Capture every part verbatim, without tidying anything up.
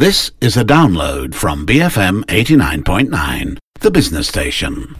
This is a download from B F M eighty-nine point nine, the business station.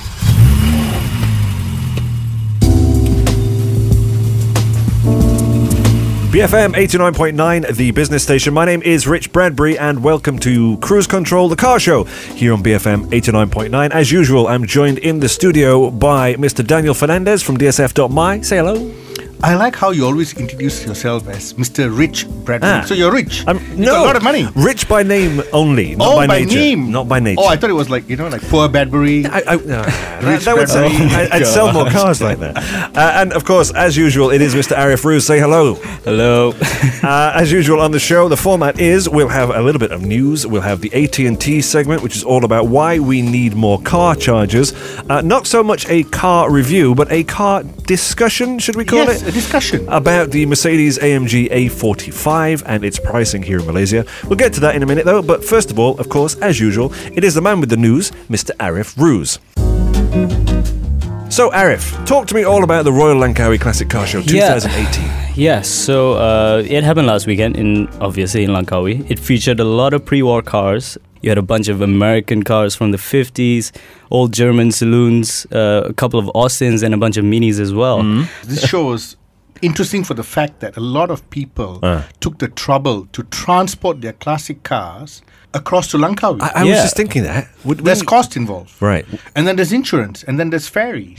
B F M eighty-nine point nine, the business station. My name is Rich Bradbury and welcome to Cruise Control, the car show, here on B F M eighty-nine point nine. As usual, I'm joined in the studio by Mister Daniel Fernandez from D S F dot my. Say hello. I like how you always introduce yourself as Mister Rich Bradbury. Ah. So you're rich. Um, you no, got a lot of money. Rich by name only, not oh, by, by nature. name. Not by nature. Oh, I thought it was like, you know, like poor Bradbury. I, I, no, that, Rich that would say, Bradbury. I, I'd sell more cars like that. Uh, and of course, as usual, it is Mister Arif Roos. Say hello. Hello. uh, as usual on the show, the format is we'll have a little bit of news. We'll have the A T and T segment, which is all about why we need more car chargers. Uh, not so much a car review, but a car discussion, should we call yes, it? a discussion. About the Mercedes A M G A forty-five and its pricing here in Malaysia. We'll get to that in a minute though, but first of all, of course, as usual, it is the man with the news, Mister Arif Roos. So Arif, talk to me all about the Royal Langkawi Classic Car Show twenty eighteen. Yeah. Yes, so uh, it happened last weekend, in obviously in Langkawi. It featured a lot of pre-war cars. You had a bunch of American cars from the fifties, old German saloons, uh, a couple of Austins and a bunch of Minis as well. Mm. This shows interesting for the fact that a lot of people Uh. took the trouble to transport their classic cars across to Langkawi. I, I Yeah. was just thinking that. Would, There's wouldn't- cost involved. Right. And then there's insurance, and then there's ferries.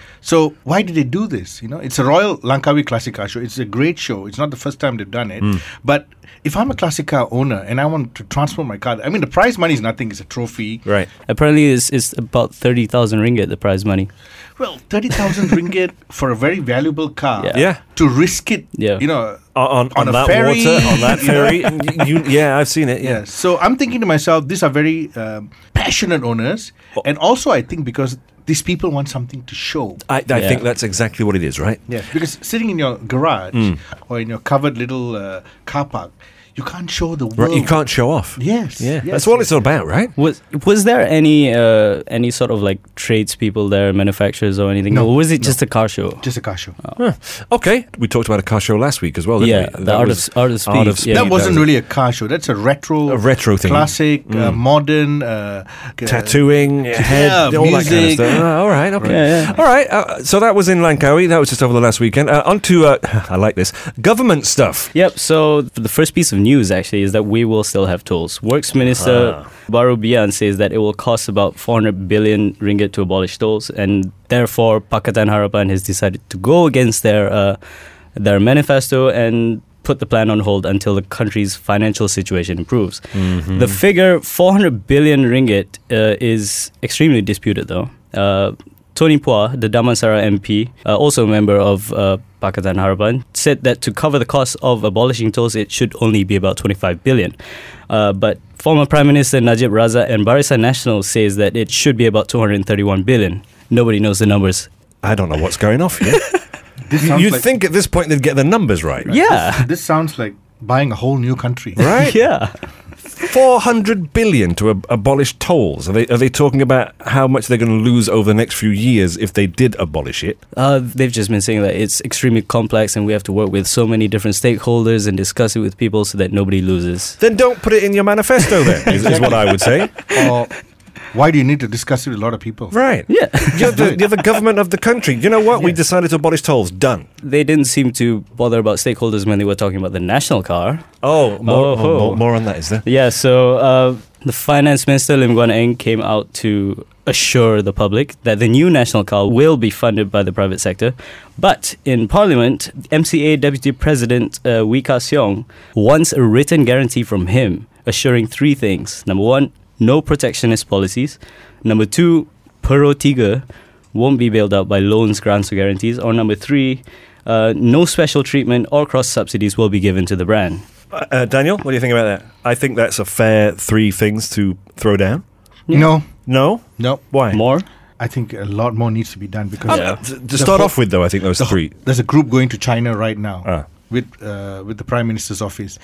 So why did they do this? You know, it's a Royal Langkawi Classic Car Show. It's a great show. It's not the first time they've done it. But if I'm a classic car owner and I want to transport my car, I mean, the prize money is nothing. It's a trophy. Right. Apparently, it's, it's about thirty thousand ringgit, the prize money. Well, thirty thousand ringgit for a very valuable car. Yeah. Yeah. To risk it, Yeah. you know, On, on, On a that ferry, water, on that you know. ferry. and you, you, yeah, I've seen it. Yeah. Yes. So I'm thinking to myself, these are very um, passionate owners. Oh. And also, I think because these people want something to show. I, I Yeah. think that's exactly what it is, right? Yes. Because sitting in your garage Mm. or in your covered little uh, car park, you can't show the Right. world. You can't show off. Yes. Yeah. yes, That's what yes. it's all about, right? Was was there any uh, any sort of like tradespeople there, manufacturers or anything? No, Or was it no. just a car show? Just a car show. Huh. Okay. We talked about a car show last week as well, didn't Yeah, we? the That Art was of- Art of Speed, Art of yeah. Speed. That wasn't was really a car show. That's a retro, a retro thing. classic, uh, Mm. modern, uh, uh, Tattooing, head, yeah, all that kind of music. stuff. Uh, all right, okay. Yeah, yeah. All right, uh, so that was in Langkawi. That was just over the last weekend. Uh, on to, uh, I like this, government stuff. Yep, so the first piece of news actually is that we will still have tolls. Works Minister Ah. Baru Bian says that it will cost about four hundred billion ringgit to abolish tolls, and therefore Pakatan Harapan has decided to go against their uh, their manifesto and put the plan on hold until the country's financial situation improves. Mm-hmm. The figure four hundred billion ringgit uh, is extremely disputed though. Uh, Tony Phua, the Damansara M P, uh, also a member of uh, Pakatan Harapan, said that to cover the cost of abolishing tolls, it should only be about twenty-five billion. Uh, but former Prime Minister Najib Razak and Barisan Nasional says that it should be about two hundred thirty-one billion. Nobody knows the numbers. I don't know what's going off here. This sounds You'd like, think at this point they'd get the numbers right. Yeah. This sounds like buying a whole new country. Right? Yeah. four hundred billion to ab- abolish tolls. Are they, are they talking about how much they're going to lose over the next few years if they did abolish it? Uh, they've just been saying that it's extremely complex and we have to work with so many different stakeholders and discuss it with people so that nobody loses. Then don't put it in your manifesto then, is, is what I would say. Or why do you need to discuss it with a lot of people? Right. Yeah. You're the, you're the government of the country. You know what? We Yes. decided to abolish tolls. Done. They didn't seem to bother about stakeholders when they were talking about the national car. Oh, more, Oh, more, ho. more, more on that, is there? Yeah, so uh, the Finance Minister Lim Guan Eng came out to assure the public that the new national car will be funded by the private sector. But in Parliament, M C A Deputy President uh, Wee Ka Seong wants a written guarantee from him assuring three things. Number one, no protectionist policies. Number two, Pero Tiga won't be bailed out by loans, grants or guarantees. Or number three, uh, no special treatment or cross subsidies will be given to the brand. Uh, uh, Daniel, what do you think about that? I think that's a fair three things to throw down. No, No? no. Why? More? I think a lot more needs to be done because Um, Yeah. t- to The start whole- off with, though, I think those the- three. there's a group going to China right now Ah. with uh, with the Prime Minister's office.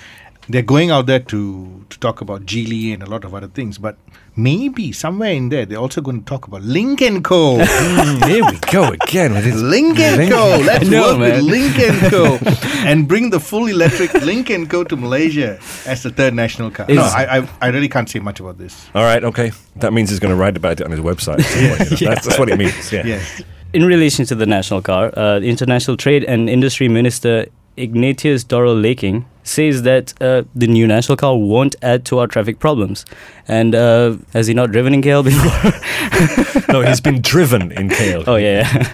they're going out there to, to talk about Geely and a lot of other things, but maybe somewhere in there they're also going to talk about Link and Co. Mm, here we go again with this. Link and Co. Let's know, work man. with Link and Co. and bring the full electric Link and Co. to Malaysia as the third national car. No, Is- I, I I really can't say much about this. All right, okay. That means he's going to write about it on his website. that's, that's what it means. Yeah. Yes. In relation to the national car, uh, the International Trade and Industry Minister Ignatius Dorel Laking says that uh, the new national car won't add to our traffic problems. And uh, has he not driven in K L before? No, he's been driven in K L. Oh, yeah. yeah.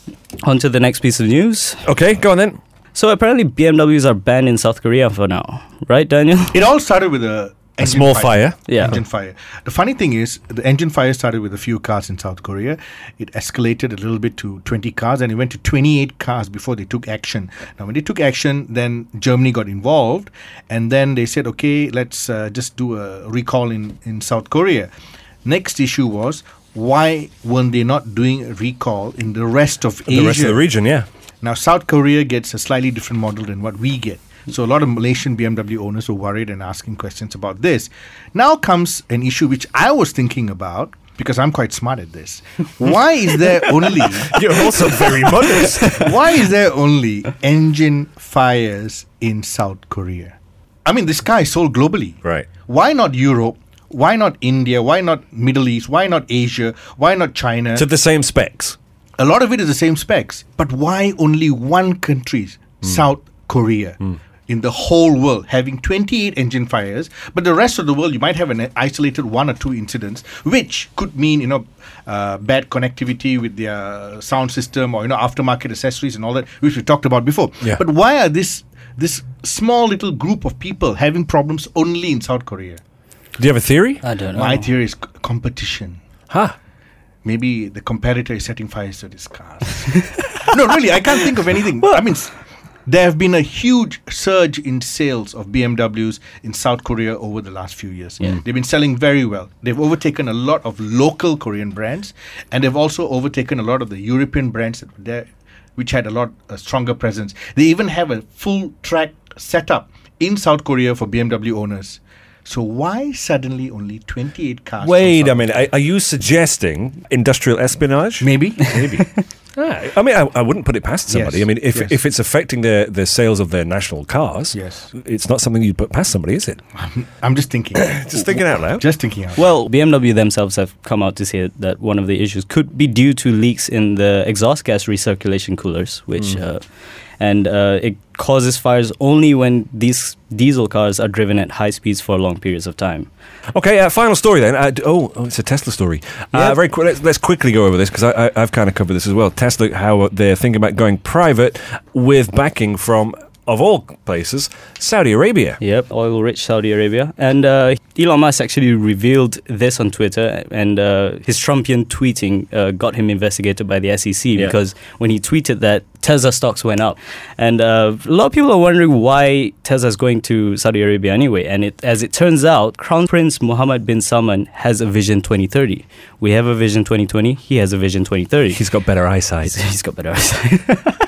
On to the next piece of news. Okay, go on then. So apparently B M Ws are banned in South Korea for now. Right, Daniel? It all started with a A engine small fire. Yeah. Engine fire. The funny thing is, the engine fire started with a few cars in South Korea. It escalated a little bit to twenty cars, and it went to twenty-eight cars before they took action. Now, when they took action, then Germany got involved, and then they said, okay, let's uh, just do a recall in, in South Korea. Next issue was, why weren't they not doing a recall in the rest of Asia? The rest of the region, yeah. Now, South Korea gets a slightly different model than what we get. So a lot of Malaysian B M W owners were worried and asking questions about this. Now comes an issue which I was thinking about, because I'm quite smart at this. Why is there only You're also very modest. why is there only engine fires in South Korea? I mean, this car is sold globally. Right. Why not Europe? Why not India? Why not Middle East? Why not Asia? Why not China? To the same specs. A lot of it is the same specs. But why only one country, South Korea, in the whole world, having twenty-eight engine fires, but the rest of the world, you might have an isolated one or two incidents, which could mean, you know, uh, bad connectivity with their sound system or, you know, aftermarket accessories and all that, which we talked about before. Yeah. But why are this this small little group of people having problems only in South Korea? Do you have a theory? I don't know. My theory is c- competition. Huh. Maybe the competitor is setting fires to these cars. No, really, I can't think of anything. I mean, s- there have been a huge surge in sales of B M Ws in South Korea over the last few years. Yeah. They've been selling very well. They've overtaken a lot of local Korean brands, and they've also overtaken a lot of the European brands that were there, which had a lot a stronger presence. They even have a full track setup in South Korea for B M W owners. So why suddenly only twenty-eight cars? from Wait South a minute. Are, are you suggesting industrial espionage? Maybe. Maybe. Ah, I mean, I, I wouldn't put it past somebody. Yes, I mean, if yes. if it's affecting their, their sales of their national cars, Yes. it's not something you'd put past somebody, is it? I'm just thinking. Just thinking out loud. Just thinking out. Well, B M W themselves have come out to say that one of the issues could be due to leaks in the exhaust gas recirculation coolers, which uh, and uh, it causes fires only when these diesel cars are driven at high speeds for long periods of time. Okay, uh, final story then. Uh, d- oh, oh, it's a Tesla story. Yeah. Uh, very quick. Let's, let's quickly go over this because I, I, I've kind of covered this as well. Tesla, how they're thinking about going private with backing from, of all places, Saudi Arabia. Yep, oil-rich Saudi Arabia. And uh, Elon Musk actually revealed this on Twitter, and uh, his Trumpian tweeting uh, got him investigated by the S E C Yeah. because when he tweeted that, Tesla stocks went up. And uh, a lot of people are wondering why Tesla's going to Saudi Arabia anyway. And it, as it turns out, Crown Prince Mohammed bin Salman has a Vision twenty thirty. We have a Vision twenty twenty. He has a Vision twenty thirty. He's got better eyesight. He's got better eyesight.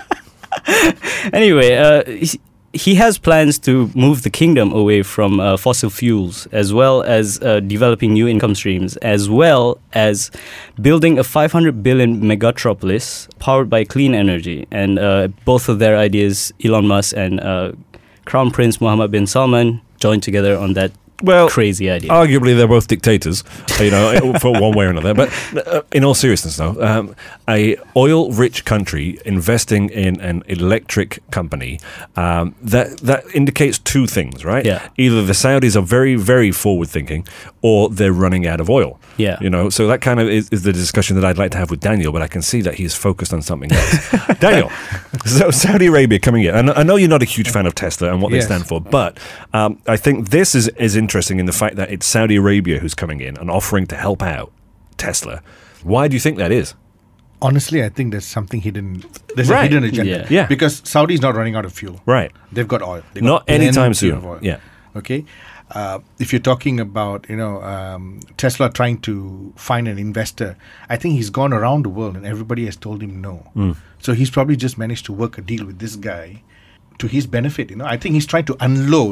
Anyway, uh, he, he has plans to move the kingdom away from uh, fossil fuels, as well as uh, developing new income streams, as well as building a five hundred billion megatropolis powered by clean energy. And uh, both of their ideas, Elon Musk and uh, Crown Prince Mohammed bin Salman, joined together on that Well, crazy idea. arguably, they're both dictators, you know, for one way or another. But uh, in all seriousness, though, um, a oil-rich country investing in an electric company, um, that that indicates two things, right? Yeah. Either the Saudis are very, very forward-thinking, or they're running out of oil. Yeah. You know, so that kind of is, is the discussion that I'd like to have with Daniel, but I can see that he's focused on something else. Daniel, so Saudi Arabia coming in. And I know you're not a huge fan of Tesla and what Yes. they stand for, but um, I think this is, is interesting in the fact that it's Saudi Arabia who's coming in and offering to help out Tesla. Why do you think that is? Honestly, I think there's something hidden. There's Right. a hidden agenda. Yeah. Yeah. Because Saudi's not running out of fuel. Right. They've got oil. They've Not got anytime plenty soon. of oil. Yeah. Okay. Uh, if you're talking about, you know, um, Tesla trying to find an investor, I think he's gone around the world and everybody has told him no. Mm. So he's probably just managed to work a deal with this guy to his benefit. You know, I think he's trying to unload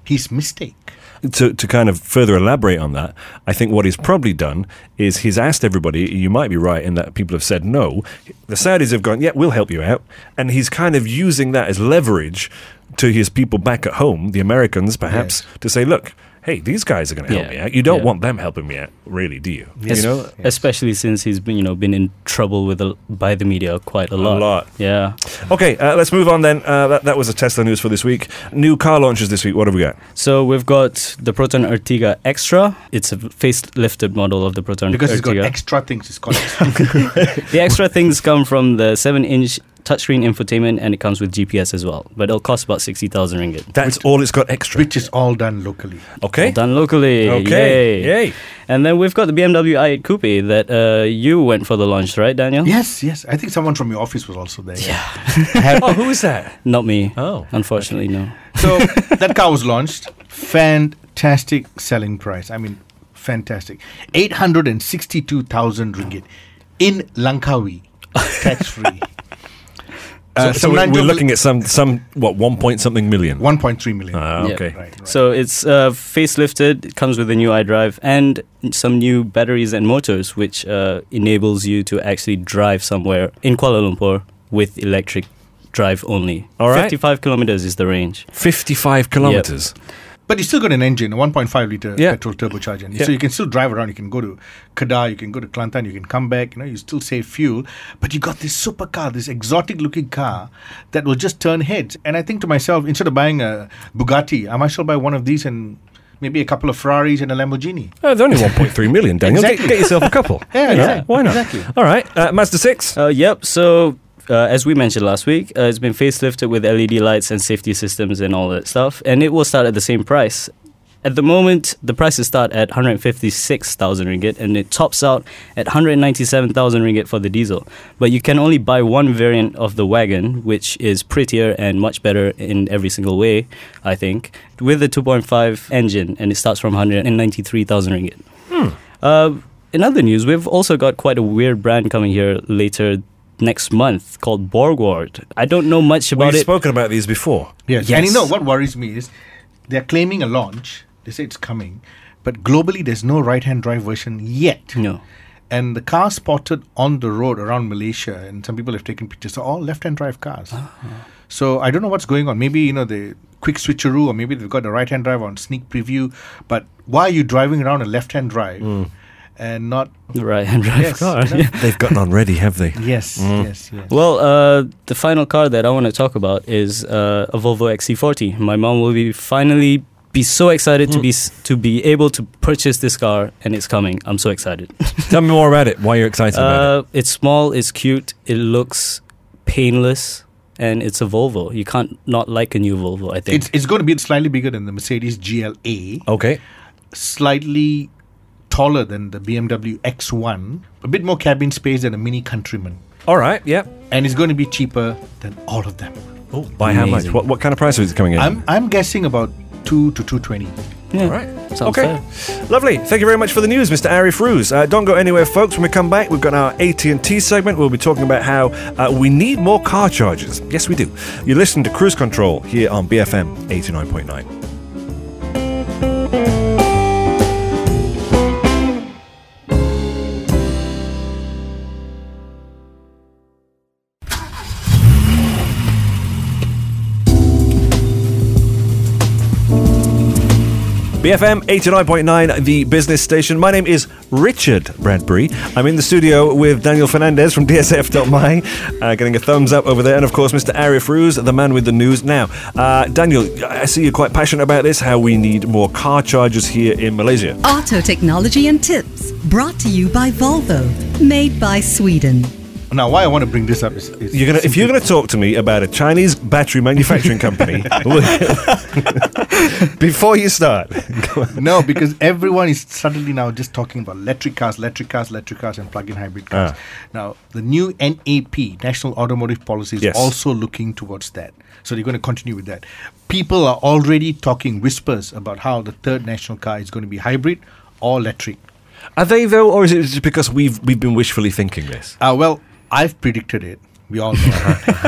his mistake. To, to kind of further elaborate on that, I think what he's probably done is he's asked everybody, you might be right in that people have said no. The Saudis have gone, yeah, we'll help you out. And he's kind of using that as leverage to his people back at home, the Americans perhaps, Yes. to say, look, hey, these guys are going to help Yeah. me out. You don't Yeah. want them helping me out, really, do you? Yes. You know? Yes. Especially since he's been, you know, been in trouble with the, by the media quite a lot. A lot. Yeah. Okay, uh, let's move on then. Uh, that, that was the Tesla news for this week. New car launches this week. What have we got? So we've got the Proton Ertiga Extra. It's a facelifted model of the Proton Because it's got Ertiga. extra things. It's called extra. The extra things come from the seven-inch touchscreen infotainment, and it comes with G P S as well. But it'll cost about sixty thousand ringgit. That's all it's got extra. which is all done locally. Okay. All done locally. Okay. Yay. Yay. And then we've got the B M W i eight Coupe that uh, you went for the launch, right, Daniel? Yes, yes. I think someone from your office was also there. Yeah. Oh, who is that? Not me. Oh. Unfortunately, no. So that car was launched. Fantastic selling price. I mean, fantastic. eight hundred sixty-two thousand ringgit in Langkawi, tax free. Uh, so some we're, nine we're double- looking at some, some what, one point something million? one point three million. Ah, Yeah. okay. Right, right. So it's uh, facelifted. It comes with a new iDrive and some new batteries and motors, which uh, enables you to actually drive somewhere in Kuala Lumpur with electric drive only. All right. fifty-five kilometers is the range. fifty-five kilometers. But you still got an engine, a one point five litre Yeah. petrol turbocharged engine. Yeah. So you can still drive around. You can go to Kedah, you can go to Kelantan, you can come back. You know, you still save fuel. But you got this supercar, this exotic-looking car that will just turn heads. And I think to myself, instead of buying a Bugatti, I might as well buy one of these and maybe a couple of Ferraris and a Lamborghini. Oh, they're only one point three million, Daniel. Exactly. Get, get yourself a couple. Yeah, You know, exactly. Why not? Exactly. All right. Uh, Mazda six. Uh, yep. So uh, as we mentioned last week, uh, it's been facelifted with L E D lights and safety systems and all that stuff, and it will start at the same price. At the moment, the prices start at one hundred fifty-six thousand ringgit, and it tops out at one hundred ninety-seven thousand ringgit for the diesel. But you can only buy one variant of the wagon, which is prettier and much better in every single way, I think, with the two point five engine, and it starts from one hundred ninety-three thousand ringgit. Hmm. Uh, in other news, we've also got quite a weird brand coming here later next month called Borgward. I don't know much about We've it. spoken about these before. Yes. Yes. And you know what worries me is they're claiming a launch. They say it's coming. But globally, there's no right-hand drive version yet. No. And the cars spotted on the road around Malaysia, and some people have taken pictures, are all left-hand drive cars. So I don't know what's going on. Maybe, you know, the quick switcheroo, or maybe they've got the right-hand drive on sneak preview. But why are you driving around a left-hand drive and not... The right-hand drive Yes, car. you know? Yeah. They've gotten on ready, have they? Yes, yes, yes. Well, uh, the final car that I want to talk about is uh, a Volvo X C forty. My mom will be finally be so excited to be s- to be able to purchase this car, and it's coming. I'm so excited. Tell me more about it. Why you're excited about Uh, it's small, it's cute, it looks painless, and it's a Volvo. You can't not like a new Volvo, I think. It's, it's going to be slightly bigger than the Mercedes G L A, it. Okay. slightly taller than the B M W X one, a bit more cabin space than a Mini Countryman. All right. Yeah. And it's going to be cheaper than all of them. Oh, by how much? Amazing. What what kind of price is it coming in? I'm I'm guessing about two to two twenty. yeah. All right. Sounds Okay. fair. Lovely. Thank you very much for the news, Mister Arif Ruz. Uh, don't go anywhere, folks. When we come back, we've got our A T and T segment. We'll be talking about how uh, we need more car chargers. Yes, we do. You listen to Cruise Control here on B F M eighty-nine point nine. B F M eighty-nine point nine, the business station. My name is Richard Bradbury. I'm in the studio with Daniel Fernandez from D S F dot M Y, uh, getting a thumbs up over there. And of course, Mister Arif Ruz, the man with the news. Now, uh, Daniel, I see you're quite passionate about this, how we need more car chargers here in Malaysia. Auto technology and tips brought to you by Volvo, made by Sweden. Now, why I want to bring this up is, is You're gonna, if you're going to talk to me about a Chinese battery manufacturing company, before you start, go on. no, because everyone is suddenly now just talking about electric cars, electric cars, electric cars, and plug-in hybrid cars. Ah. Now, the new N A P, National Automotive Policy, is Yes. also looking towards that. So they're going to continue with that. People are already talking whispers about how the third national car is going to be hybrid or electric. Are they though, or is it just because we've we've been wishfully thinking this? Uh, well, I've predicted it. We all know.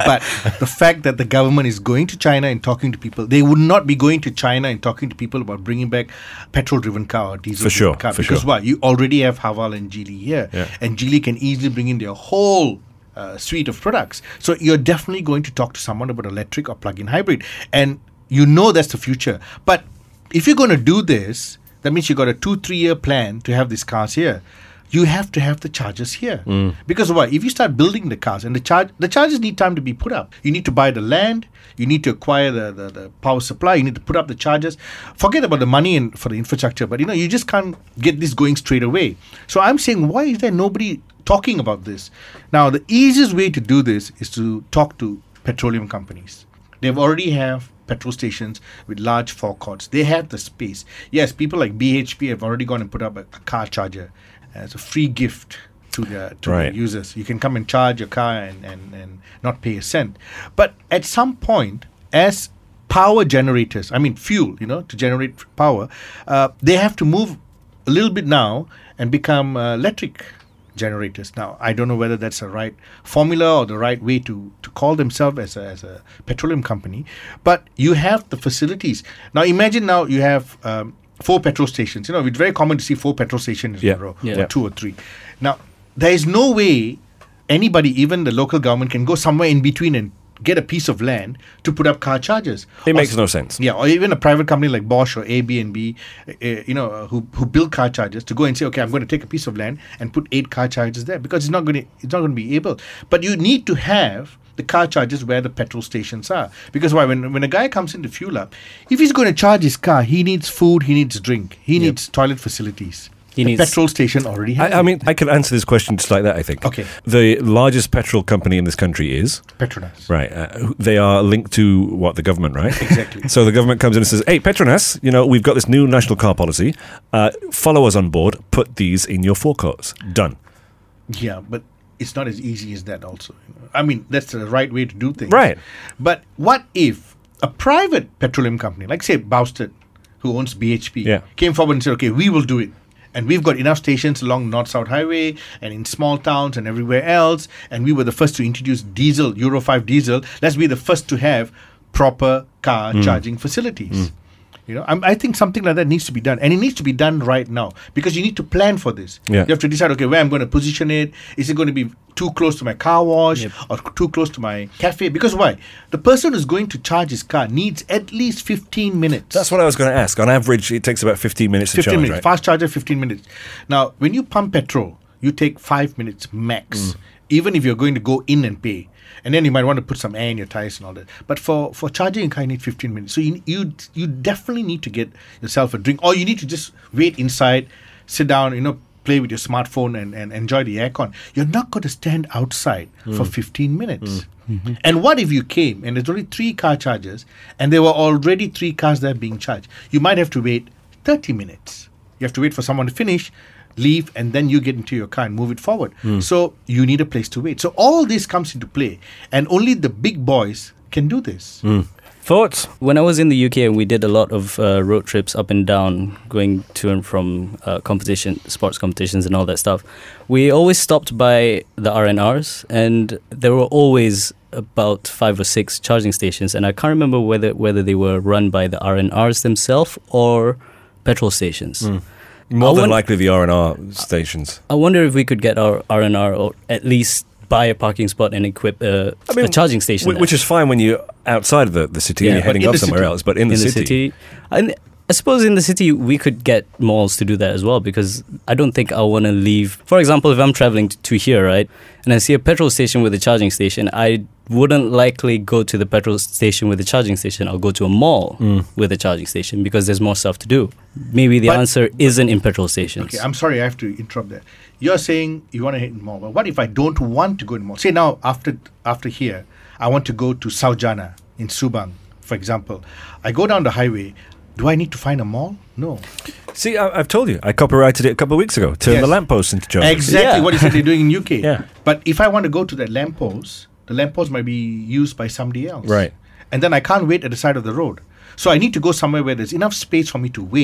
But the fact that the government is going to China and talking to people, they would not be going to China and talking to people about bringing back petrol-driven car or diesel-driven For sure, car. for because sure. what? You already have Haval and Geely here. Yeah. And Geely can easily bring in their whole uh, suite of products. So you're definitely going to talk to someone about electric or plug-in hybrid. And you know that's the future. But if you're going to do this, that means you've got a two, three-year plan to have these cars here. You have to have the chargers here. Mm. Because what? If you start building the cars, and the charge, the chargers need time to be put up. You need to buy the land. You need to acquire the, the, the power supply. You need to put up the chargers. Forget about the money and for the infrastructure. But, you know, you just can't get this going straight away. So I'm saying, why is there nobody talking about this? Now, the easiest way to do this is to talk to petroleum companies. They already have petrol stations with large forecourts. They have the space. Yes, people like B H P have already gone and put up a, a car charger as a free gift to the to Right. the users. You can come and charge your car and, and, and not pay a cent. But at some point, as power generators, I mean fuel, you know, to generate power, uh, they have to move a little bit now and become uh, electric generators. Now, I don't know whether that's the right formula or the right way to, to call themselves as a, as a petroleum company, but you have the facilities. Now, imagine now you have um, four petrol stations. You know, it's very common to see four petrol stations Yeah. in a row, Yeah. or two or three. Now, there is no way anybody, even the local government, can go somewhere in between and get a piece of land to put up car chargers. It Or makes s- no sense. Yeah, or even a private company like Bosch or Airbnb, uh, uh, you know, uh, who who build car chargers to go and say, okay, I'm going to take a piece of land and put eight car chargers there, because it's not going to it's not going to be able. But you need to have the car chargers where the petrol stations are, because why? When when a guy comes in to fuel up, if he's going to charge his car, he needs food, he needs drink, he needs toilet facilities. He the needs- petrol station already has. I, I it. mean, I can answer this question just like that, I think. Okay. The largest petrol company in this country is? Petronas. Right. Uh, who- they are linked to, what, the government, right? Exactly. So the government comes in and says, hey, Petronas, you know, we've got this new national car policy. Uh, follow us on board. Put these in your forecourts. Done. Yeah, but it's not as easy as that also. you know. I mean, that's the right way to do things. Right. But what if a private petroleum company, like say Bousted, who owns B H P, Yeah. came forward and said, okay, we will do it. And we've got enough stations along North-South Highway and in small towns and everywhere else. And we were the first to introduce diesel, Euro five diesel. Let's be the first to have proper car Mm. charging facilities. You know, I'm, I think something like that needs to be done, and it needs to be done right now, because you need to plan for this. Yeah. You have to decide, okay, where I'm going to position it. Is it going to be too close to my car wash Yep. or too close to my cafe? Because why? The person who's going to charge his car needs at least fifteen minutes. That's what I was going to ask. On average, it takes about fifteen minutes to fifteen charge, minutes. right? Fast charger, fifteen minutes. Now, when you pump petrol, you take five minutes max, even if you're going to go in and pay. And then you might want to put some air in your tires and all that. But for, for charging a car, you need fifteen minutes. So you, you you definitely need to get yourself a drink, or you need to just wait inside, sit down, you know, play with your smartphone and, and enjoy the aircon. You're not going to stand outside for fifteen minutes. And what if you came and there's only three car chargers and there were already three cars there being charged? You might have to wait thirty minutes. You have to wait for someone to finish, leave, and then you get into your car and move it forward. So you need a place to wait. So all this comes into play, and only the big boys can do this. Thoughts? When I was in the U K, and we did a lot of uh, road trips up and down, going to and from uh, competition, sports competitions, and all that stuff. We always stopped by the R N Rs, and there were always about five or six charging stations, and I can't remember whether whether they were run by the R N Rs themselves or petrol stations. More I than won- likely the R and R stations. I wonder if we could get our R N R, or at least buy a parking spot and equip uh, I mean, a charging station. Wh- there. Which is fine when you're outside of the, the city Yeah, and you're but heading in off the somewhere city- else. But in the in the city, city. And I suppose in the city we could get malls to do that as well, because I don't think I want to leave. For example, if I'm traveling to, to here, right, and I see a petrol station with a charging station, I wouldn't likely go to the petrol station with a charging station. I'll go to a mall with a charging station, because there's more stuff to do. Maybe the But- answer isn't in petrol stations. Okay, I'm sorry, I have to interrupt there. You're saying you want to hit in mall. But what if I don't want to go in mall? Say now, after after here, I want to go to Saujana in Subang, for example. I go down the highway. Do I need to find a mall? No. see, I, I've told you, I copyrighted it a couple of weeks ago. Turn Yes. the lampposts into chargers. Exactly Yeah. what you said they're doing in U K. Yeah. But if I want to go to that lamppost, the lamppost might be used by somebody else. Right. And then I can't wait at the side of the road. So I need to go somewhere where there's enough space for me to wait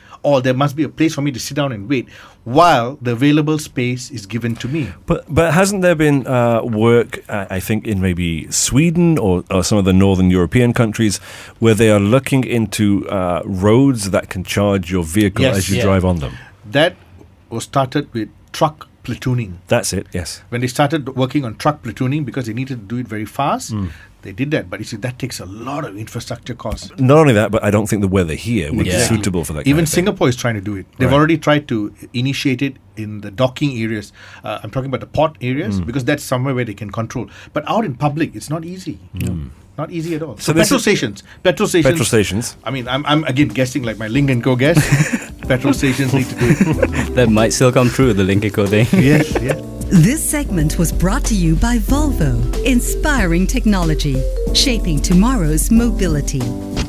or there must be a place for me to sit down and wait while the available space is given to me. But but hasn't there been uh, work, uh, I think, in maybe Sweden or, or some of the northern European countries where they are looking into uh, roads that can charge your vehicle Yes. as you Yeah. drive on them? That was started with truck platooning. That's it, yes. When they started working on truck platooning because they needed to do it very fast, Mm. they did that. But you see, that takes a lot of infrastructure costs. Not only that, but I don't think the weather here would Yeah. be suitable for that Even kind of thing. Singapore is trying to do it. They've Right. already tried to initiate it in the docking areas. Uh, I'm talking about the port areas Mm. because that's somewhere where they can control. But out in public, it's not easy. Not easy at all. So So, this petrol is- stations. Petrol stations. Petrol stations. I mean, I'm, I'm again guessing like my Link and Co guess. Petrol stations need to do it. That might still come true, the Link and Co thing. Yes, yeah. This segment was brought to you by Volvo, inspiring technology, shaping tomorrow's mobility.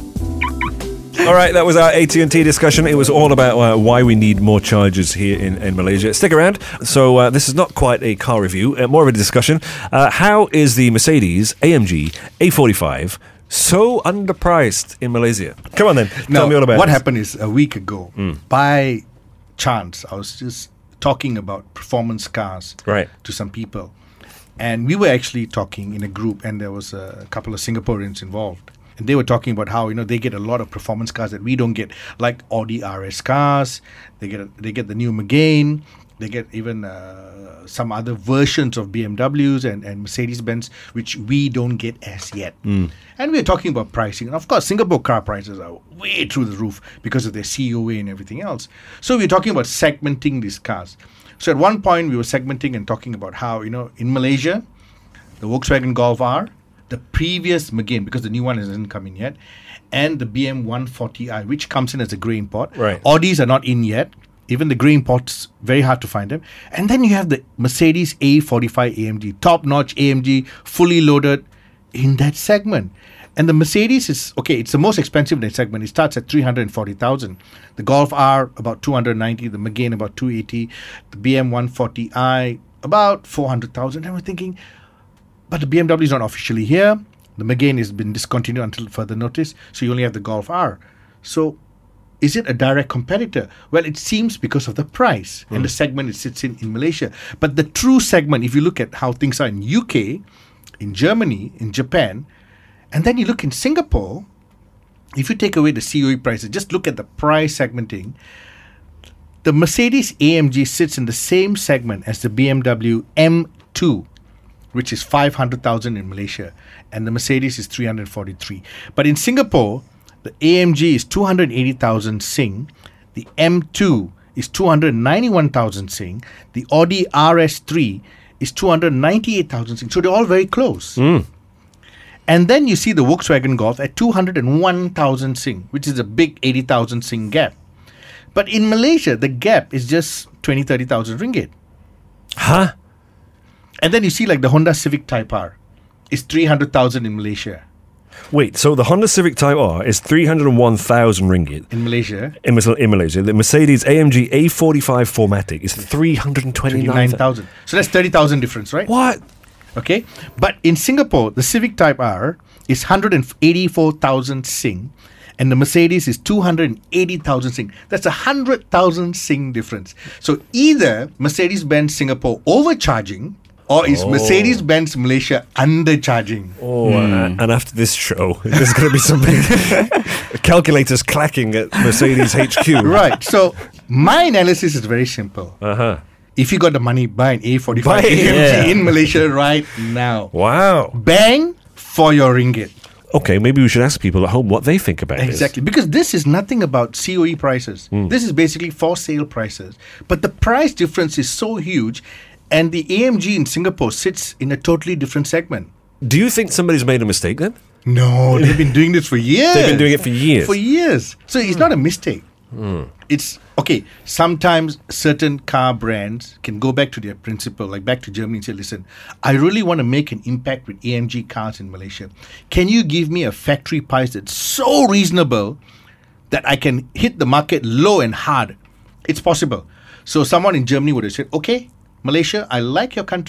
All right, that was our A T and T discussion. It was all about uh, why we need more chargers here in, in Malaysia. Stick around. So uh, this is not quite a car review, uh, more of a discussion. Uh, how is the Mercedes A M G A forty-five so underpriced in Malaysia? Come on then, Now, tell me all about what this. happened is a week ago, by chance, I was just talking about performance cars Right. to some people. And we were actually talking in a group, and there was a couple of Singaporeans involved. And they were talking about how, you know, they get a lot of performance cars that we don't get, like Audi R S cars. They get a, they get the new Megane. They get even uh, some other versions of B M Ws and, and Mercedes-Benz, which we don't get as yet. And we're talking about pricing. And of course, Singapore car prices are way through the roof because of their C O A and everything else. So we're talking about segmenting these cars. So at one point, we were segmenting and talking about how, you know, in Malaysia, the Volkswagen Golf R, the previous Megane, because the new one hasn't come in yet, and the B M one forty i, which comes in as a grey import. Right. Audis are not in yet. Even the grey imports, very hard to find them. And then you have the Mercedes A forty-five A M G, top-notch A M G, fully loaded in that segment. And the Mercedes is, okay, it's the most expensive in that segment. It starts at three hundred forty thousand. The Golf R, about two hundred ninety. The Megane, about two hundred eighty. The B M one forty i, about four hundred thousand. And we're thinking, but the B M W is not officially here. The Megane has been discontinued until further notice. So you only have the Golf R. So is it a direct competitor? Well, it seems because of the price and the segment it sits in in Malaysia. But the true segment, if you look at how things are in U K, in Germany, in Japan, and then you look in Singapore, if you take away the C O E prices, just look at the price segmenting, the Mercedes A M G sits in the same segment as the B M W M two, which is five hundred thousand in Malaysia, and the Mercedes is three hundred forty-three. But in Singapore, the A M G is two hundred eighty thousand Sing, the M two is two hundred ninety-one thousand Sing, the Audi R S three is two hundred ninety-eight thousand Sing. So they're all very close. And then you see the Volkswagen Golf at two hundred one thousand Sing, which is a big eighty thousand Sing gap. But in Malaysia, the gap is just twenty, thirty thousand ringgit. Huh? And then you see like the Honda Civic Type R is three hundred thousand in Malaysia. Wait, so the Honda Civic Type R is three hundred one thousand ringgit In Malaysia, in, Mas- in Malaysia. The Mercedes A M G A forty-five four matic is three hundred twenty-nine twenty-nine thousand. thousand. So that's thirty thousand difference, right? What? Okay. But in Singapore, the Civic Type R is one hundred eighty-four thousand Sing, and the Mercedes is two hundred eighty thousand Sing. That's a one hundred thousand Sing difference. So either Mercedes-Benz Singapore overcharging, or is Oh. Mercedes-Benz Malaysia undercharging? Oh, uh, and after this show, there's going to be some big calculators clacking at Mercedes H Q. Right. So my analysis is very simple. Uh huh. If you got the money, buy an A forty-five Buy it, A M G yeah. in Malaysia right now. Wow. Bang for your ringgit. Okay, maybe we should ask people at home what they think about Exactly. Because this is nothing about C O E prices. This is basically for sale prices. But the price difference is so huge, and the A M G in Singapore sits in a totally different segment. this. Do you think somebody's made a mistake then? No, they've been doing this for years. They've been doing it for years. For years. So it's not a mistake. It's okay. Sometimes certain car brands can go back to their principle, like back to Germany and say, listen, I really want to make an impact with A M G cars in Malaysia. Can you give me a factory price that's so reasonable that I can hit the market low and hard? It's possible. So someone in Germany would have said, okay, Malaysia, I like your country.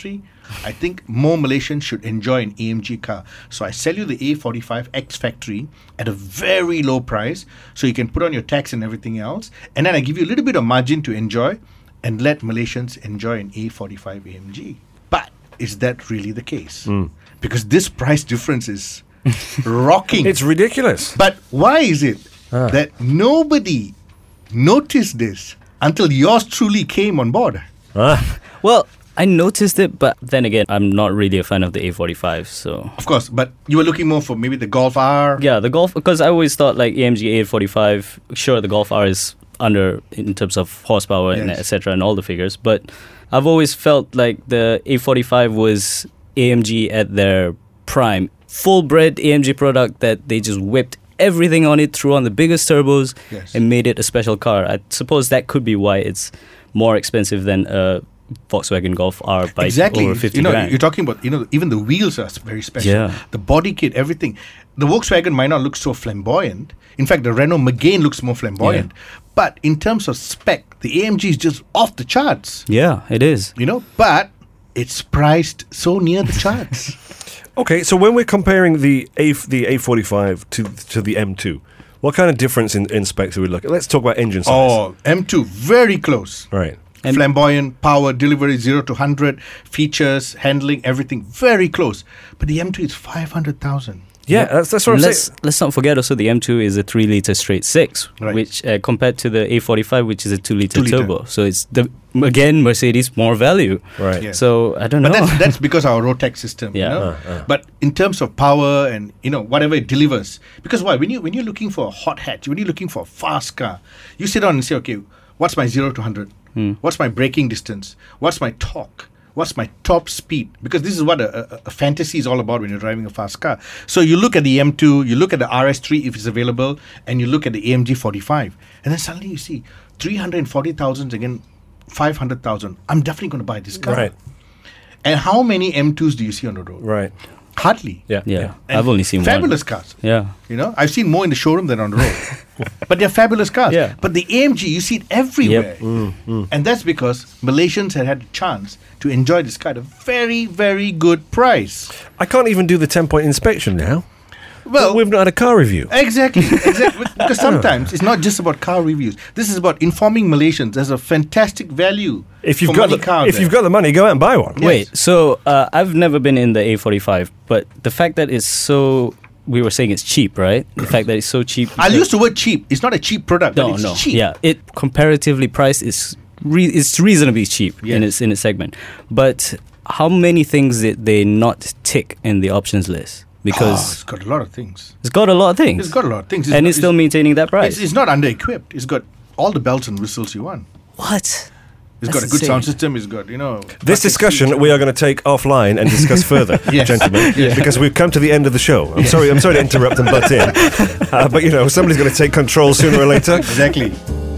I think more Malaysians should enjoy an A M G car. So I sell you the A forty-five X Factory at a very low price, so you can put on your tax and everything else, and then I give you a little bit of margin to enjoy, and let Malaysians enjoy an A forty-five A M G. But is that really the case? Mm. Because this price difference is rocking. It's ridiculous. But why is it Ah. that nobody noticed this until yours truly came on board? Ah. Well, I noticed it, but then again, I'm not really a fan of the A forty-five, so... Of course, but you were looking more for maybe the Golf R. Yeah, the Golf, because I always thought like A M G A forty-five, sure, the Golf R is under in terms of horsepower and Yes. et cetera and all the figures, but I've always felt like the A forty-five was A M G at their prime. Full-bred A M G product that they just whipped everything on it, threw on the biggest turbos, Yes. and made it a special car. I suppose that could be why it's more expensive than a Volkswagen Golf R by Exactly. over fifty you know, grand. you're talking about, you know, even the wheels are very special. Yeah. The body kit, everything. The Volkswagen might not look so flamboyant. In fact, the Renault Megane looks more flamboyant. But in terms of spec, the A M G is just off the charts. Yeah, it is. You know, but it's priced so near the charts. Okay, so when we're comparing the A the A forty-five to to the M two, what kind of difference in, in specs are we looking at? Let's talk about engine size. Oh, M two, very close. Right. And- Flamboyant, power, delivery, zero to one hundred, features, handling, everything, very close. But the M two is five hundred thousand. Yeah, that's, that's what I'm And let's saying. let's not forget also the M two is a three liter straight six, Right. which uh, compared to the A forty-five, which is a two liter Two litre. turbo. So it's the again Mercedes more value. Right. Yeah. So I don't But know. that's, that's because our road tax system. Yeah. You know? Uh, uh. But in terms of power and you know whatever it delivers, because why? When you when you're looking for a hot hatch, when you're looking for a fast car, you sit down and say, okay, what's my zero to hundred? Hmm. What's my braking distance? What's my torque? What's my top speed? Because this is what a, a, a fantasy is all about when you're driving a fast car. So you look at the M two, you look at the R S three if it's available, and you look at the A M G forty-five, and then suddenly you see three hundred forty thousand again, five hundred thousand. I'm definitely going to buy this car. Right. And how many M twos do you see on the road? Right. Hardly. Yeah. yeah, And I've only seen fabulous one. cars. Yeah. You know, I've seen more in the showroom than on the road. But they're fabulous cars. Yeah. But the A M G, you see it everywhere. Yep. Mm, And that's because Malaysians had had a chance to enjoy this car at a very, very good price. I can't even do the ten point inspection now. Well, We've not had a car review. exactly, exactly. Because sometimes it's not just about car reviews. This is about informing Malaysians. There's a fantastic value If you've for got money the, car if there. you've got the money, go out and buy one. Yeah. Wait, so uh, I've never been in the A forty-five, but the fact that it's so, we were saying it's cheap, right? The fact that it's so cheap. I'll use the word cheap. It's not a cheap product, No, but it's no, cheap. yeah, it comparatively priced is re- it's reasonably cheap in Yes. its in its segment. But how many things did they not tick in the options list? Oh, Because it's got a lot of things. it's got a lot of things. It's got a lot of things. and it's not- still maintaining that price. It's, it's not under-equipped. It's got all the bells and whistles you want. What? It's That's got a good insane. sound system. It's got, you know... This plastic discussion seats. we are going to take offline and discuss further, Yes. gentlemen, Yeah. because we've come to the end of the show. I'm sorry, I'm sorry to interrupt and butt in, uh, but you know somebody's going to take control sooner or later. Exactly.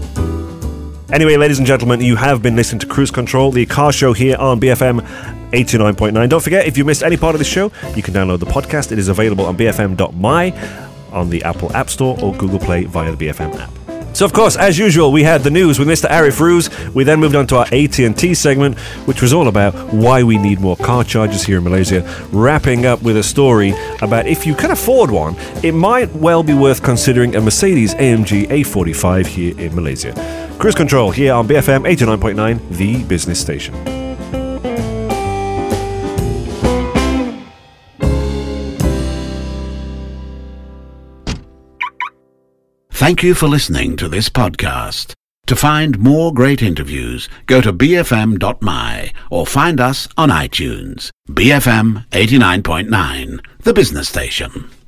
Anyway, ladies and gentlemen, you have been listening to Cruise Control, the car show here on B F M eighty-nine point nine. Don't forget, if you missed any part of the show, you can download the podcast. It is available on b f m dot m y, on the Apple App Store or Google Play via the B F M app. So, of course, as usual, we had the news with Mister Arif Roos. We then moved on to our A T and T segment, which was all about why we need more car chargers here in Malaysia, wrapping up with a story about if you can afford one, it might well be worth considering a Mercedes A M G A forty-five here in Malaysia. Cruise Control here on B F M eighty-nine point nine, the business station. Thank you for listening to this podcast. To find more great interviews, go to b f m dot m y or find us on iTunes. B F M eighty-nine point nine, the business station.